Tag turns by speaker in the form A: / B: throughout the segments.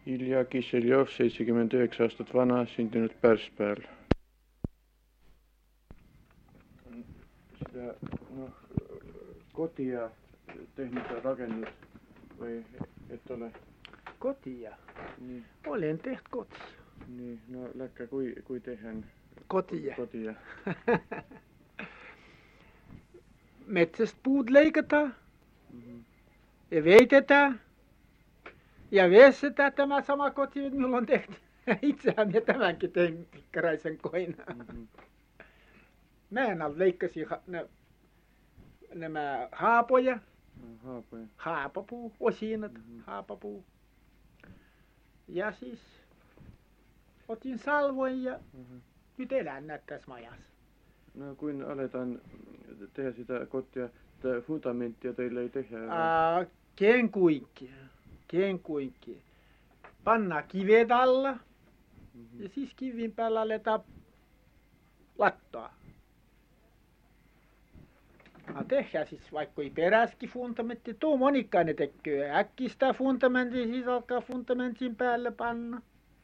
A: Ilja Kisseljov, 79 aastat vana, sündinud Pärsspäeval. Sitä, kotia tehnyt rakennus vai et ole?
B: Kotia?
A: Niin.
B: Olen tehnyt kotia.
A: Niin, no läkkä kui tehdään
B: Kotia.
A: kotia?
B: Metsästä puut leikataan ja veitetään ja vessitään tämä sama koti, mitä minulla on tehty. Itsehän minä tämänkin tein pikkaraisen koinaan. Mäen alla leikkasin nämä haapoja.
A: Haapoja.
B: Haapapuu, osinat, haapapuu. Ja siis otin salvoin ja nyt elän tässä majassa.
A: No kun aletaan tehdä sitä kotia, että fundamenttia teillä ei tehdä?
B: Kenkuinkin. Pannaan kivet alla ja siis kivin päällä aletaan lattaa. Tehdään siis vaikka ei peräskin fundamentti, tuo monikkainen tekee. Äkkistä fundamentin, siis alkaa fundamentin päälle panna.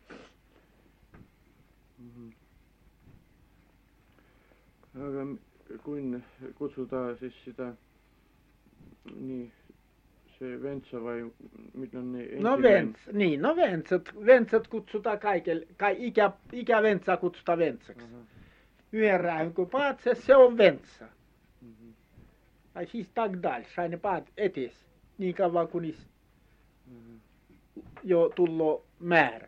A: Kun kutsutaan siis sitä, niin se ventsa vai mitä on ne?
B: No ventsat kutsutaan kaikille, ikä ventsa kutsutaan ventsaksi. Yhden räähyn kun paatse, se on ventsa. Tai siis tak dals, aina paat etes, niin kauan kunis jo tullo määrä.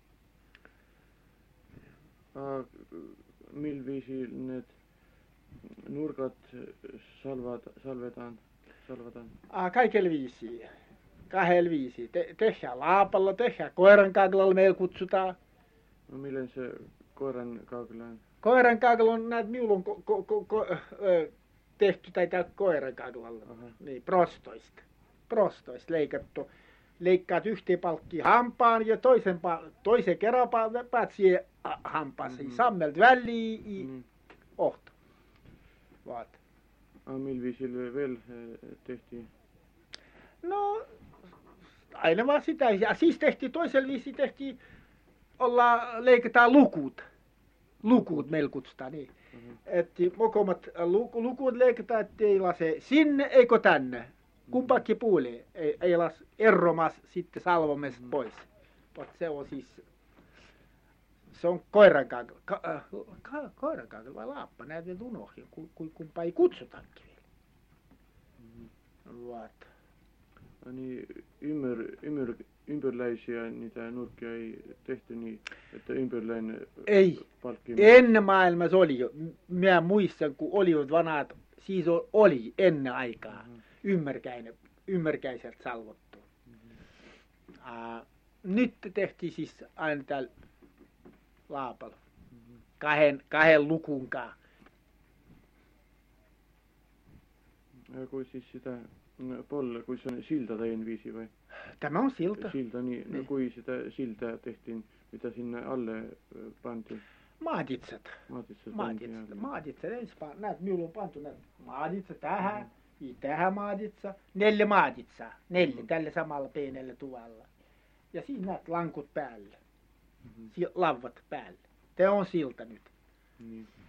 A: Millä viisi ne nurkat salvataan?
B: Kaikella viisi. Kahdella viisi. Tehdään laapalla, tehdään koiran kaklalla, meillä kutsutaan.
A: No millen se koiran kakla on?
B: Koiran kakla on näet minulla on tehty tätä koiran kaklalla. Niin, prostoista leikattu. Leikkaat yhteen palkkiin hampaan ja toisen kerran päät siihen hampaaseen. Sammelt väliin ohto. Vaat.
A: Millä viisillä vielä tehtiin?
B: No, aina vaan sitä. Ja siis toisella viisi leikataan lukut. Lukut meillä kutsutaan niin. Että mokomat lukut leikataan, ettei lase sinne eikä tänne. Kumpakin puoleen. Ei las erromas sitten salvomesta pois. Se on siis, se on koiran kakla. Koiran kakla vai laappa, näet nyt unohdin, kumpa ei kutsutaankin vielä. Vaat.
A: Niin ympärläisiä niitä nurkkia ei tehty niin, että ympärläinen palkki?
B: Ennen maailmassa oli jo. Minä muistan, kun olivat vanhat, siis oli ennen aikaa ymmärkäiseltä salvottu. Nyt tehtiin siis aina täällä laapalla. Kahden lukunkaan.
A: Ja kun siis sitä polle, kun se on silta tein viisi vai?
B: Tämä on silta.
A: Silta, niin. No kun sitä siltaa tehtiin, mitä sinne alle pantiin?
B: Maatitsat. Ensin näet, minulla on pantu näet maatitsa tähän, tähän maatitsa, 4 maatitsaa. 4 tällä samalla pienellä tuvalla. Ja siinä näet lankut päällä. Lauvat päällä. Tämä on silta nyt.
A: Niin.